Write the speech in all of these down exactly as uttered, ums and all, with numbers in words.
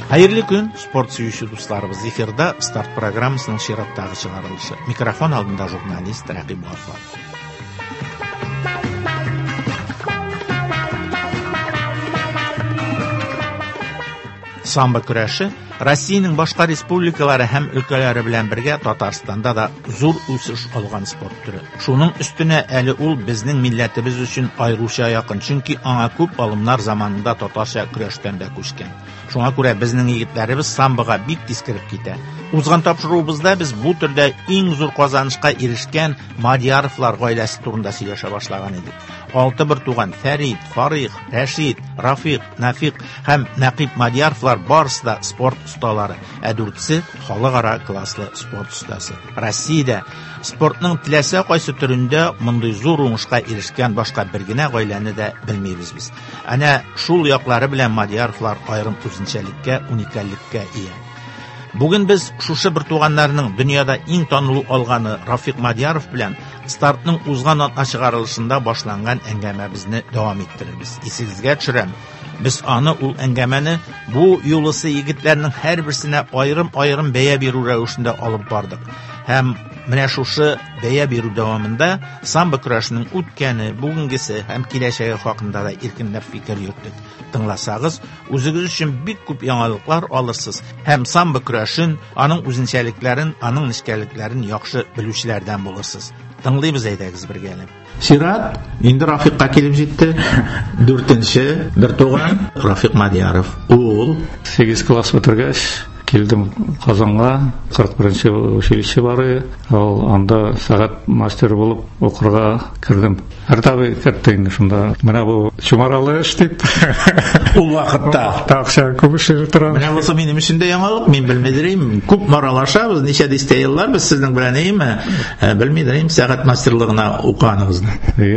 Hayırlı gün, sport süyüşü dostlarımız. Efirde Start programmasının şirattағы çıkarılışı. Mikrofon aldığında jurnalist Raqib Orfa. Sambo күрәше Россиянең башка республикалары һәм өлкәләре белән бергә Татарстанда да зур үсеш алган спорт түре. Шуның өстенә әле ул безнең милләтебез өчен аеруча якын, чөнки аңа күп алымнар заманында татарча көрәштән дә күчкән. Шуңа күрә безнең егетләребез самбога бик тиз кирип китә. Узган тапшыруыбызда без бу төрдә иң зур казанышка ирешкән Мадияровлар гаиләсе турында сөйләшә башлаган идек. Алты бер туган Фәрид, Фарих, Рәшид, Рафиq, Нафиq һәм Нақиб Мадияровлар барысы да спорт осталары, ә дүртесе халыкара класслы спорт остасы. Россиядә спортның теләсә кайсы төрендә мондый зур уңышка ирешкән башка бер генә гаиләне дә белмибез без. Әнә шул яклары белән Мадияровлар аерым үзенчәлеккә, уникальлеккә ия. Бүген без шушы бер туганнарның дөньяда иң танылу алганы Рафиq Мадияров белән стартның узган атна чыгарылышында башланган әңгәмәбезне дәвам иттеребез. Исегезгә төшерәм. Без аны ул әңгәмәне бу юлысы егетләрнең һәрберсенә аерым-аерым бәя бирү рәвешендә алып бардык. Һәм менә шушы бәя бирү дәвамында самбо көрәшенең үткәне, бүгенгесе һәм киләчәге хакында да иркенләп фикер йөрттек. Тыңласагыз, үзегез өчен бик күп яңалыклар алырсыз һәм самбо көрәшен, аның үзенчәлекләрен, аның нечкәлекләрен яхшы белүчеләрдән булырсыз. Тыңлыйбыз, әйдәгез бергәләп. Сират, инде Рафиqка килеп җитте. Дүртенче бер туган Рафиq Мадияров. Ул сигез класс бетергәч килдем Казанга, кырык беренче училище бары, ал анда сәгать мастер булып укырга кирдем. Һәр табы кертте инде шунда. Менә бу чумаралы эш дип. Ул вакытта акча күп эшләр тора. Менә булса минем өчен дә яңалык, мин белмидерим. Күп маралашабыз, ничә дистә еллар без сезнең белән әйме? Белмидерим, сәгать мастерлыгына уканыгызны.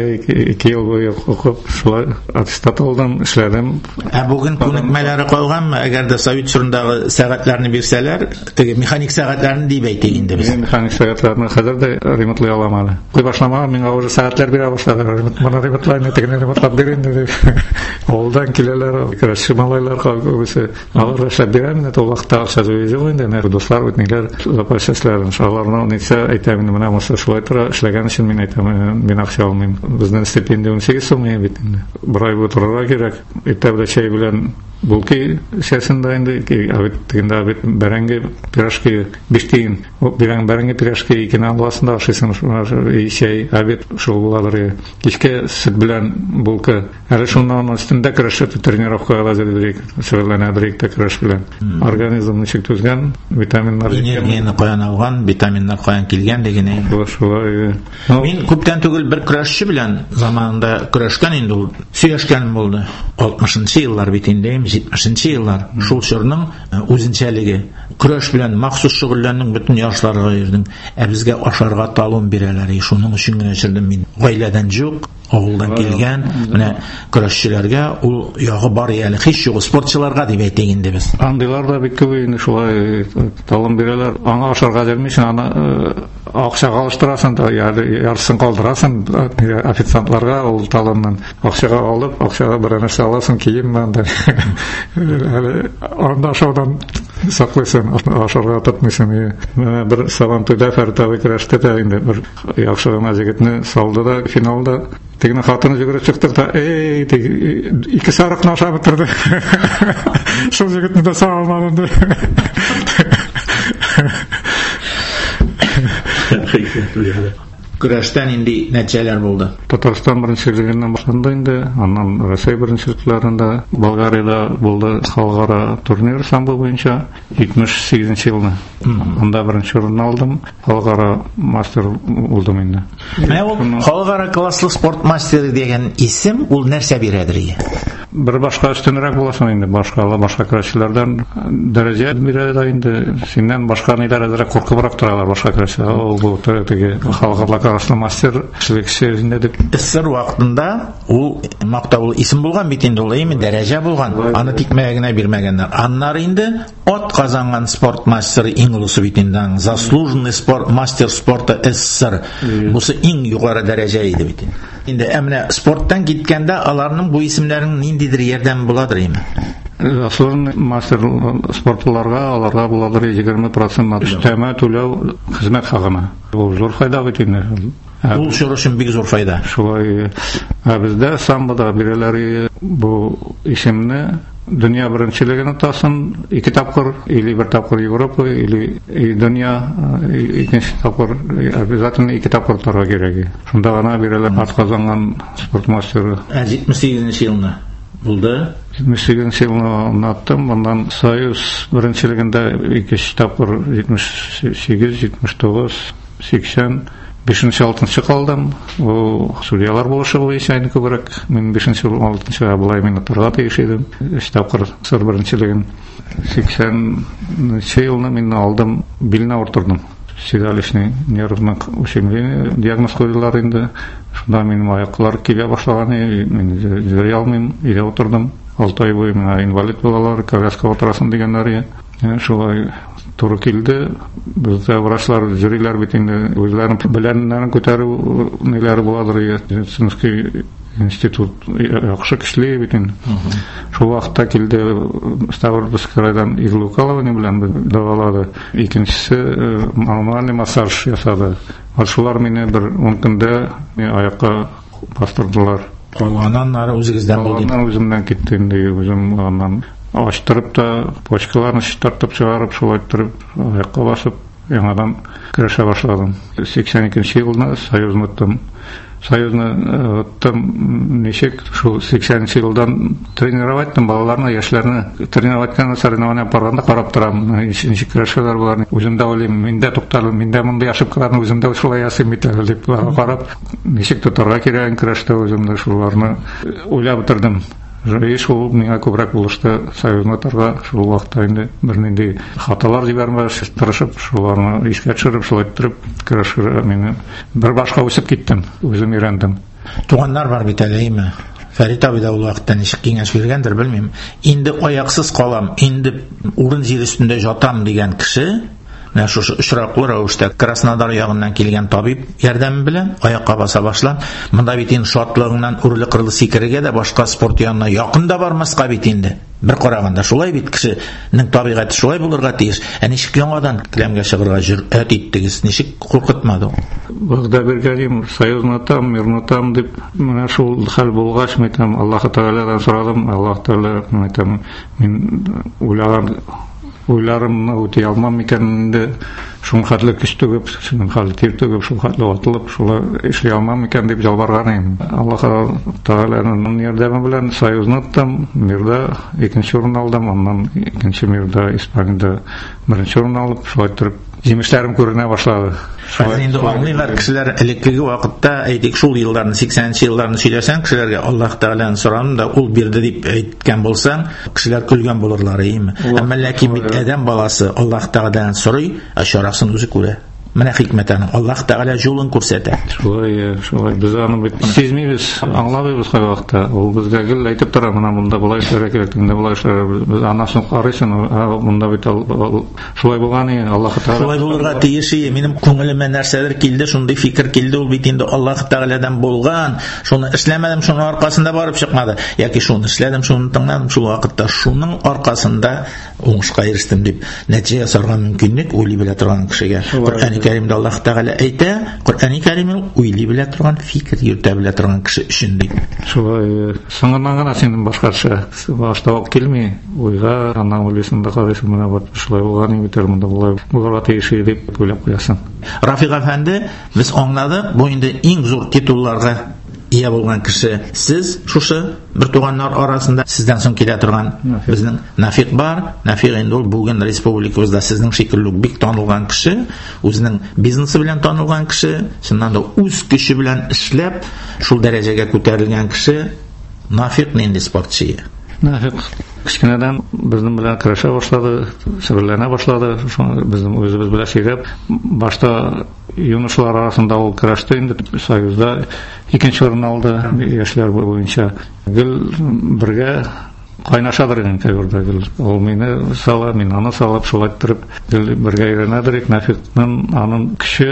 ике ел буе укып, шулай аттестат алдым, эшләдем. Ә бүген күнекмәләре калганмы? Әгәр дә Совет чорындагы сәгатьләрне бирсәләр, теге механик сәгатьләрне дип әйтик инде без. Механик сәгатьләрне хәзер дә ремонтлый алам әле. Куй башламаган, миңа уже сәгатьләр бирә башлады. Моны ремонтларны тегенә ремонтлап бирин дип. Алдан киләләр, көрәшче малайларга күбесе алар эшләп бирәм, ул вакытта акча җыйып инде, нәр дуслар үтнеләр, запасларын, шаларны ничә әйтәм, менә мосы шулай тора, эшләгән өчен мин әйтәм, мин акча алмыйм. Безнең стипендия унсигез сум бит инде. Бер ай утырырга кирәк. Әйтәбез чәй белән булки шәсендә инде, әбит тегендә әбит бәрәңге пирожки биш тиен. Бирәң бәрәңге пирожки икене аласында ашыйсың, чәй әбит шул булалар. Кичкә сөт белән булка. Әле шуннан өстендә көрәшеп тренировкага әзерлек, шөгыльләнәбез көрәш белән. Организм ничек түзгән, витаминнар, энергияне каян алган, витаминнар каян килгән дигән. Шулай. Мин күптән түгел бер көрәшче белән заманында көрәшкән инде ул. Сөйләшкәнем булды. алтмышынчы еллар бит инде, җитмешенче еллар. Шул чорның үзенчәлеге. Көрәш белән махсус шөгыльләннең бөтен яшьләргә йөрдем. Ә безгә ашарга талон бирәләр. Шуның өчен генә чырдым мин. Гаиләдән юк, авылдан килгән, менә көрәшчеләргә ул ягы бар әле, һич юк, спортчыларга дип әйтик инде без. Андыйлар да бик күп инде шулай талон бирәләр. Аңа ашарга җөрмишен, аны акчага алыштырасың да, ярсын калдырасың официантларга ул талоннан. Акчага алып, акчага бер нәрсә аласың, кием анда. Әле анда ашаудан саклыйсың, ашарга тотмыйсың. Менә бер сабан туйда Фәрдәве көрәштә дә инде бер яхшы гына җегетне салды да финалда тегене хатыны җигәреп чыкты да, эй, ике сарыкны ашап бетерде. Шул җегетне дә саамады. Көрәштән инде нәтиҗәләр булды. Татарстан беренчелегеннән башланды инде, аннан Россия беренчелекләрендә, Болгариядә булды халыкара турнир самбо буенча җитмеш сигезенче елны. Анда беренче урынны алдым, халыкара мастер булдым инде. Менә ул халыкара класслы спорт мастеры дигән исем ул нәрсә бирәдер? Бер башка өстенрәк буласың инде, башка башка көрәшчеләрдән дәрәҗә бирә дә инде. Синнән башка ниләрдә куркыбрак торалар башка көрәшчеләр. Ул бу теге халыкара класслы мастер шелексе инде дип. Эсэр вакытында ул мактаулы исем булган бит инде, ул эми дәрәҗә булган. Аны тикмәгә генә бирмәгәннәр. Аннары инде от казанган спорт мастеры иң улысы бит инде. Заслуженный спорт мастер спорта СССР. Бусы иң югары дәрәҗә иде бит инде. Инде әмнә спорттан киткәндә аларның бу исемнәрен нинди ниндидер ярдәм буладыр име? Аслын мастер спортларга аларга буладыр егерме процент өстәмә түләү хезмәт хакына. Бу зур файда бит инде. Ул шурошын бик зур файда. Шулай, ә бездә самбода бирәләр бу исемне дөнья беренчелегенә тасын ике тапкыр или бер тапкыр Европа или дөнья икенче тапкыр обязательно ике тапкыр тарга кирәк. Шунда гына бирәләр атказанган спорт мастеры. җитмеш сигезенче елны булды. җитмеш сигезенче елны onnаттым. Моннан Союз беренчелегендә ике тапкыр җитмеш сигез, җитмеш тугыз, сиксән бишенче алтынчы калдым. Бу судьялар булышы буенча инде күбрәк. Мин бишенче алтынчы булай минутларга тиеш идем. Өч тапкыр сыр беренчелеген. сиксәнче елны мин алдым, билне авырттырдым. Седалищный нервный ущемление диагноз куйдылар инде. Шунда минем аяклар кибә башлаган, мин йөри алмыйм, өйдә утырдым. алты ай буе миңа инвалид булалар, коляска утырасын дигәннәр. Шулай туры килде. Бездә врачлар, жюрилар бит инде үзләрен беләннәрен күтәрү ниләре буладыр. Медицинский институт яхшы кешли бит инде. Шул вакытта килде Ставропольскайдан Иглукалова белән давалады. Икенчесе мануальный массаж ясады. Шулар мине бер он көндә аякка бастырдылар. Калганнары үзегездән булды. Калганнар үземнән китте инде, үзем аннан ачтырып та почкаларны чистартып чыгарып, шулай итеп аякка басып, яңадан көрәшә башладым. сиксән икенче елны Союзны уттым. Союзны уттым, ничек шул сиксәненче елдан тренироваттым балаларны, яшьләрне тренироваттан соревнования барганда карап торам. Ничек көрәшәләр буларны үземдә уйлыйм, миндә тукталып, миндә мондай ошибкаларны үземдә шулай ясыйм бит әле дип карап, ничек тотарга кирәк көрәштә үземдә шуларны уйлап бетердем. Жай шул миңа күбрәк булышты. Союзны тарга шул вакытта инде бернинди хаталар җибәрмәс, тырышып шуларны искә төшереп, шулай итеп көрәшергә мине бер башка үсеп киттем, үзем өйрәндем. Туганнар бар бит әлеме? Фәрит абый да ул вакытта ничек киңәш биргәндер, белмим. Инде аяксыз калам, инде урын җир өстендә жатам дигән кеше, менә шушы очраклы рәвештә Краснодар ягыннан килгән табиб ярдәме белән аякка баса башлан. Монда бит инде шатлыгыннан үрле-кырлы сикерергә дә башка спорт янына якын да бармаска бит инде. Бер караганда шулай бит, кешенең табигате шулай булырга тиеш. Ә ничек яңадан киләмгә чыгарга җөрьәт иттегез? Ничек куркытмады ул? Богда бергәлим, Союзны там, мирны там дип, менә шул хәл булгач, мәйтәм, Аллаһ Тәгаләдән сорадым. Аллаһ Тәгалә, мәйтәм, мин уйлаган уйларымны үти алмам икән инде, шул хәтле көч түгеп, шуның хәле тир түгеп, шул хәтле атылып, шулай эшли алмам икән дип җалбарган идем. Аллаһ Тәгаләнең ярдәме белән Союзны уттым, мирда икенче урын алдым, аннан икенче мирда Испаниядә беренче урын алып, шулай итеп җимешләрем күренә башлады. Хәзер инде аңлыйлар кешеләр, элеккеге вакытта, әйтик, шул елларны сиксәненче елларны сөйләсәң, кешеләргә Аллаһ Тәгаләнең соравын да ул бирде дип әйткән булсаң, кешеләр көлгән булырлар, әйме? Әмма ләкин бит әдәм баласы Аллаһ Тәгаләнән сорый, ә чарасын үзе күрә. Менә хикмәтен Аллаһ Тәгалә юлын күрсәтә. Шулай, шулай без аны бит сизмибез, аңлабыз һәр вакытта. Ул безгә гел әйтеп тора, менә монда булай эшләргә кирәк, инде булай эшләргә. Без анасын карыйсың, монда бит шулай булган, Аллаһ Тәгалә. Шулай булырга тиеш. Минем күңелемә нәрсәдер килде, шундый фикер килде, ул бит инде Аллаһ Тәгаләдән булган. Шуны эшләмәдем, шуның аркасында барып чыкмады. Яки шуны эшләдем, шуны тыңладым, шул вакытта шуның аркасында уңышка ирештем дип нәтиҗә ясарга мөмкинлек уйлый белә торган кешегә. Коръән Кәримдә Аллаһ Тәгалә әйтә, Коръән Кәримне уйлый белә торган, фикер йөртә белә торган кеше өчен дип. Шулай, соңыннан гына синең башкача башта ук килми, уйга, аннан уйлыйсың да карыйсың, менә бу шулай булган инде, монда булай булырга тиеш дип уйлап куясың. Рафик әфәнде, без аңладык, бу инде иң зур титулларга ия булган кеше сез, шушы бер туганнар арасында сездән соң килә торган безнең Нафик бар. Нафик инде ул бүген республикабызда сезнең шикелле бик танылган кеше, үзенең бизнесы белән танылган кеше, шуннан да үз көче белән эшләп шул дәрәҗәгә күтәрелгән кеше. Нафик нинди спортчы? Нафик кичкенәдән безнең белән көрәшә башлады, шөгыльләнә башлады, безнең үзебез белән сөйләп, башта юнышлар арасында ул көрәштә инде Союзда икенче урын алды яшьләр буенча. Гел бергә кайнашадыр инде Кайгырда. Ул мине сала, мин аны салып, шулай итеп бергә өйрәнәдер. Нафикның аның кеше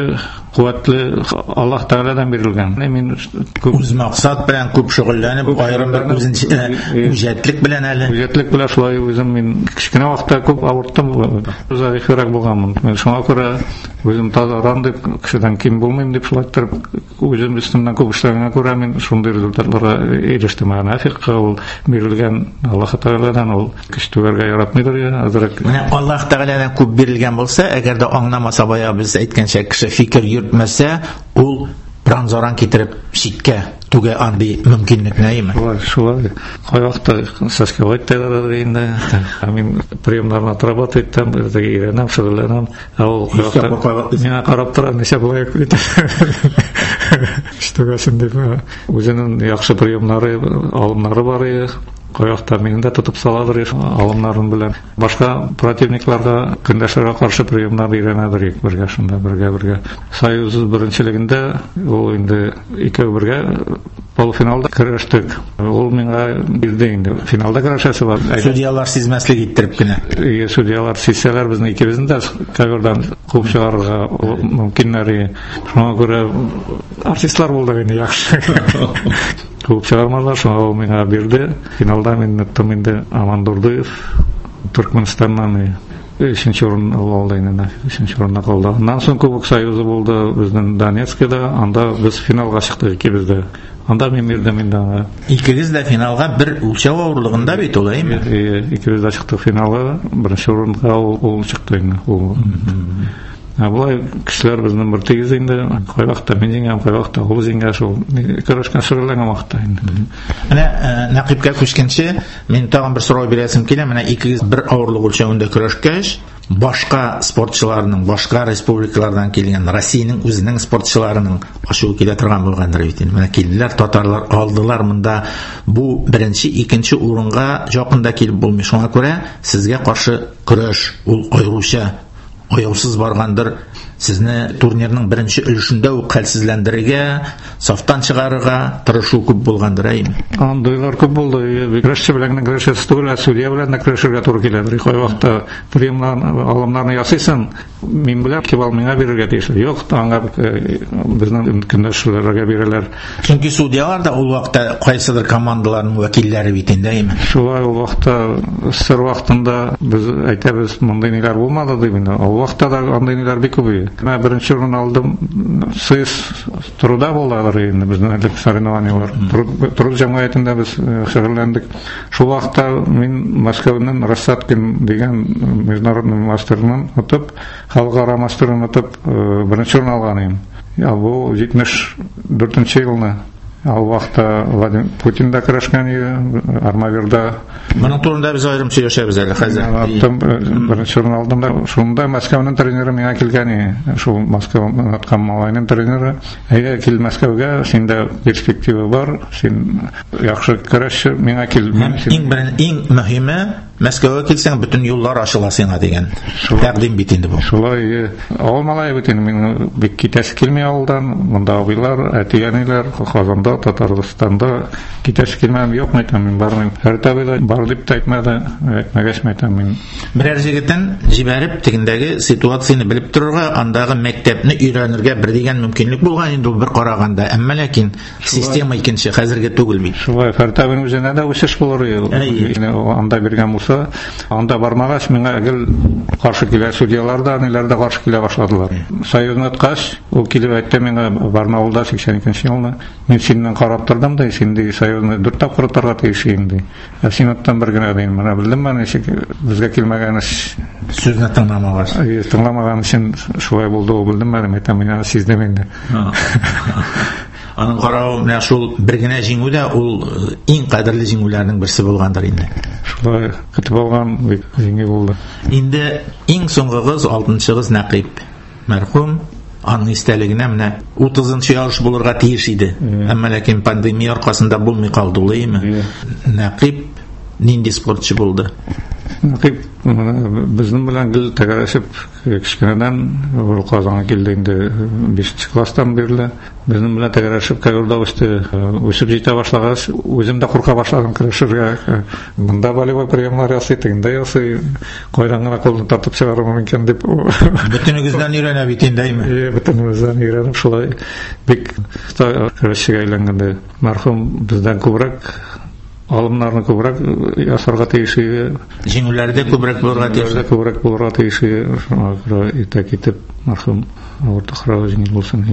куәтле Аллаһ Тәгаләдән бирелгән. Мин үз максат белән күп шөгыльләнеп, аерым бер үзенчә үҗәтлек белән әле. Үҗәтлек белән шулай үзем мин кичкенә вакытта күп авырттым. Зәгыйфрәк булганмын. Мен шуңа күрә үзем тазарам дип, кешедән ким булмыйм дип шулай торып, үзем өстемнән күп эшләгәнгә күрә мин шундый результатларга ирештем. Нафикка ул бирелгән Аллаһ Тәгаләдән, ул кеш түгәргә яратмыйдыр я, азрак. Менә Аллаһ Тәгаләдән күп бирелгән булса, әгәр дә аңламаса бая без әйткәнчә кеше фикер йөртмәсә, ул пранзоран китереп читкә түгә андый мөмкинлек нәйме? Шулай, шулай. Кайвакта сәскәвайт тәгәрәдә инде. Мин приемнарны отрабатывать иттем, иренәм, шөгыльләнәм. Ул кайвакта миңа карап тора, ничә булай бит. Штугасын дип, үзенең яхшы приемнары, алымнары бар иде. Кайвакта мине дә тотып салалар алымнарын белән. Башка противникларга көндәшләргә каршы приемнар өйрәнәдер бергә шунда бергә-бергә. Союз беренчелегендә ул инде икәү бергә полуфиналда көрәштек. Ул миңа бирде инде. Финалда көрәшәсе бар. Судьялар сизмәслек иттереп кенә. Ие, судьялар сизсәләр безне икебезне дә кагырдан күп чыгарырга мөмкиннәре. Шуңа күрә артистлар булды инде яхшы. Күп чыгармалар, шуңа ул миңа бирде. Финалда мин тоттым инде Аман Дурдыев, Түркменстаннан өченче урын алды инде. өченче урынга калды. Аннан соң Кубок Союзы булды безнең Донецкида, анда без финалга чыктык икебез дә. Анда мин бирдем инде. Икегез дә финалга бер үлчәү авырлыгында бит улаймы? Ие, икебез дә чыктык финалга, беренче урынга ул чыкты инде. Ул Абылай кешеләр безнең бер тигез инде, кайвакта мин җиңәм, кайвакта ул җиңә, шул көрәшкән шөгыльләнгән вакытта инде. Менә Нәкыйбкә күчкәнче, мин тагын бер сорау бирәсем килә. Менә икегез бер авырлык үлчәвендә көрәшкәч, башка спортчыларның, башка республикалардан килгән, Россиянең үзенең спортчыларының ачуы килә торган булгандыр бит. Менә килделәр, татарлар алдылар монда. Бу беренче, икенче урынга якында килеп булмый. Шуңа күрә сезгә каршы көрәш ул аеруча аяусыз баргандыр. Сезне турнирның беренче өлешендә үк хәлсезләндерергә, сафтан чыгарырга тырышу күп булгандыр әйме? Андыйлар күп булды. Көрәшче белән көрәшәсе түгел, судья белән көрәшергә туры килә. Кай вакытта приемнарны, алымнарны ясыйсың, мин белән кибал миңа бирергә тиеш. Юк, аңа безнең көндәшләргә бирәләр. Чөнки судьялар да ул вакытта кайсыдыр командаларның вәкилләре бит инде әйме? Шулай ул вакытта, сыр вакытында без әйтәбез, мондый ниләр булмады дип инде. Ул вакытта да андый ниләр бик күп. Мен беренче урын алдым. Сез труда булдылар инде безнең әлеге соревнованиялар. Труд җәмгыятендә без шөгыльләндек. Шул вакытта мин Москваның Рассадкин дигән международный мастерын отып, халыкара мастерын отып, беренче урын алган идем. Я бу җитмеш дүртенче елны. Ал вакытта Владимир Путин да көрәшкән иде, Армавирда. Моның турында без аерым сөйләшәбез әле хәзер. Аттым, беренче урын алдым да, шунда Москваның тренеры миңа килгән иде. Шул Москваның аткан малайның тренеры. Әйдә кил Москвага, синдә перспектива бар, син яхшы көрәшче, миңа кил. Иң берен, иң мөһиме, Москвага килсәң бүтән юллар ачыла сиңа дигән. Тәкъдим бит инде бу. Шулай, ал малай бит инде мин бик китәс килми авылдан, монда абыйлар, әтияниләр, Казанда, Татарстанда китәс килмәм, юк мәйтәм, мин бармыйм. Һәр табыда бар дип әйтмәде, әйтмәгәч мәйтәм мин. Берәр җегетен җибәреп, тегендәге ситуацияны белеп торырга, андагы мәктәпне өйрәнергә бер дигән мөмкинлек булган инде бер караганда, әмма ләкин система икенче, хәзерге түгел бит. Шулай, һәр табын үзенә дә үсеш булыр. Анда биргән булса, анда бармагач, миңа гел каршы килә судьялар да, ниләр дә каршы килә башладылар. Союзны аткач, ул килеп әйтте миңа Барнаулда сиксән икенче елны. Мин синнән карап тордым да, синди Союзны дүрт тапкыр торырга тиеш инде. Ә син оттан бер генә дин, менә белдем мен, безгә килмәгән сүзне тыңламагач. Тыңламаган өчен шулай булды, ул белдем мен, әйтәм, мин сиздем инде. Аның каравы менә шул бер генә җиңү дә ул иң кадерле җиңүләрнең берсе булгандыр инде. Шулай көтеп алган бик җиңү булды. Инде иң соңгыгыз алтынчыгыз Нәкыйб мәрхүм, аның истәлегенә менә утызынчы ярыш булырга тиеш иде. Әмма ләкин пандемия аркасында булмый калды, улаймы? Нәкыйб нинди спортчы булды? Нәкыйп безнең белән гел тәгәрәшеп кичкенәдән ул Казанга килде инде бишенче класстан бирле. Безнең белән тәгәрәшеп кайгырда үсте. Үсеп җитә башлагач, үзем дә курка башладым көрәшергә. Монда волейбол приемнар ясый, тегендә ясый. Кайдан гына кулны тартып чыгарырга мөмкин дип. Бөтенегездән өйрәнә бит индеме? Е, бөтенегездән өйрәнеп шулай бик көрәшчегә әйләнгәндә. Мәрхүм бездән күбрәк алымнарны күбрәк ясарга тиешлеге, җиңүләрдә күбрәк булырга тиешле, күбрәк булырга тиешле, шуңа күрә итәк итеп мәрхүм уртахрага җиңел булсын.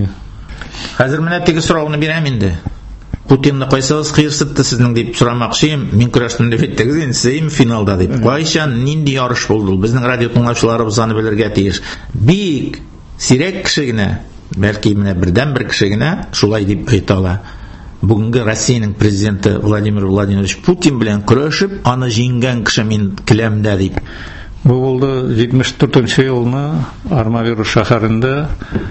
Хәзер менә теге сорауны бирәм инде. Путинны кайсыгыз кыерсытты сезнең дип сорамакчыйм. Мин көрәштем дип әйттегез инде, син финалда дип. Кайчан, нинди ярыш булды ул? Безнең радио тыңлаучыларыбыз аны белергә тиеш. Бик сирәк кеше генә, бәлки менә бердән бер кеше генә шулай дип әйтә ала. Бүгенге Россиянең президенты Владимир Владимирович Путин белән көрәшеп, аны җиңгән кеше мин келәмдә дип. Бу булды җитмеш дүртенче елны Армавир шәһәрендә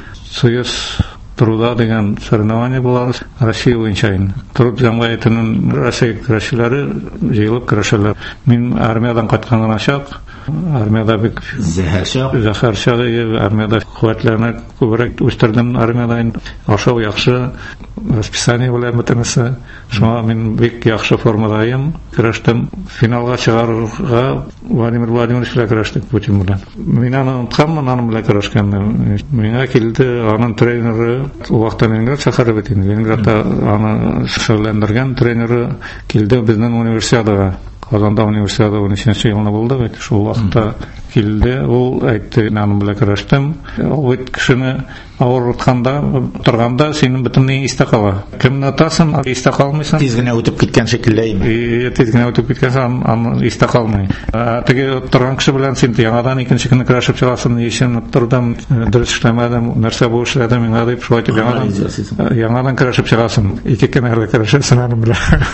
Союз труда дигән соревнование була Россия буенча. Труд җәмгыятенең Россия көрәшчеләре җыелып көрәшәләр. Мин армиядан кайтканнан чак, армияда бик зәһәр зәһәр чагы, армияда куәтләрне күбрәк үстердем, армияда ашау яхшы, расписание белән бөтенесе. Шуңа мин бик яхшы формадайым. Көрәштем, финалга чыгарырга Владимир Владимирович белән көрәштек Путин белән. Мин аны онытканмын, аны белән көрәшкәнне. Миңа килде аның тренеры, ул вакытта Ленинград шәһәре бит инде. Ленинградта аны шөгыльләндергән тренеры килде безнең универсиадага. Казанда универсиада унөченче елны булды бит. Шул вакытта килде, ул әйтте, аның белән көрәштем. Ул бит кешене авыр утканда, торганда синең бөтенләй истә кала. Кемне атасың, истә калмыйсың. Тиз генә үтеп киткән шикелләйме? И тиз генә үтеп киткән, аны истә калмый. Теге торган кеше белән син яңадан икенче көнне көрәшеп чыгасың, ничем тордым, дөрес эшләмәдем, нәрсә бу эшләдем, миңа дип шулай дип яңадан яңадан көрәшеп чыгасың. Ике көннән әле көрәшәсең аның белән.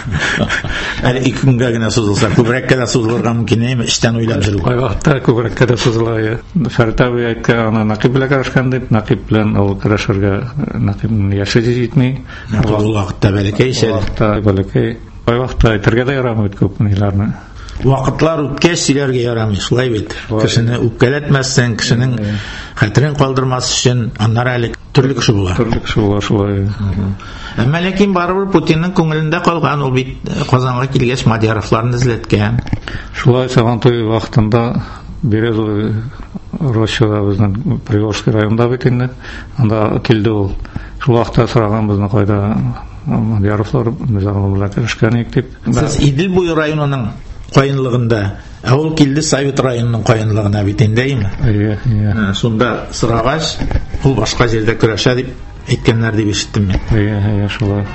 Әле ике көнгә генә сузылса, күбрәк кенә сузылырга мөмкин име? Эштән уйлап җөрү. Ай вакытта күбрәк кенә сузыла. Фәртәби әйткән, аны Накип белән көрәшкән дип, Накип белән ул көрәшергә Накипның яше җитми. Ул вакытта бәләкәй шәл. Вакытта бәләкәй. Ай вакытта әйтергә дә ярамый күп ниләрне. Вакытлар үткәч сөйләргә ярамый, шулай бит. Кешене үпкәләтмәссең, кешенең хәтерен калдырмас өчен, аннары әле төрле кеше була. Төрле кеше була шулай. Әмма ләкин барыбер Путинның күңелендә калган, ул бит Казанга килгәч Мадияровларны эзләткән. Шулай Сабантуй вакытында Березовый Рощада безнең Приволжский районда бит инде. Анда килде ул. Шул вакытта сораган безне кайда Мадияровлар без аларга керешкән ик дип. Сез Идел буе районының кайынлыгында, ә ул килде Совет районының кайынлыгына бит индеме? Ие, ие. Шунда сорагач, ул башка җирдә көрәшә дип әйткәннәр дип ишеттем мин. Ие, ие, шулай.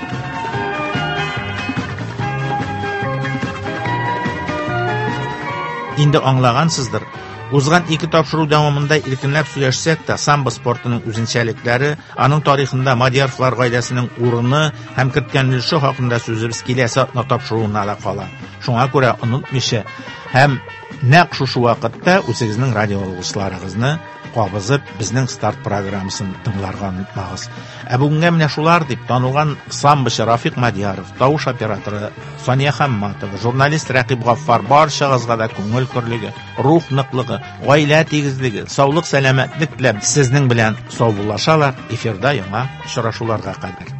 Инде аңлагансыздыр. Узган ике тапшыру дәвамында иркенләп сөйләшсәк тә, самбо спортының үзенчәлекләре, аның тарихында Мадияровлар гаиләсенең урыны һәм керткән өлеше хакында сүзебез киләсе атна тапшыруына да кала. Шуңа күрә онытмыйча һәм нәкъ шушы вакытта үзегезнең радио алгычларыгызны кабызып, безнең старт программасын тыңларга онытмагыз. Ә бүгенгә менә шулар дип танылган самбочы Рафик Мадияров, тавыш операторы Сания Хамматова, журналист Рәкыйп Гаффар барчагызга да күңел көрлеге, рух ныклыгы, гаилә тигезлеге, саулык, сәламәтлек теләп сезнең белән сау булашалар. Эфирда яңа очрашуларга кадәр.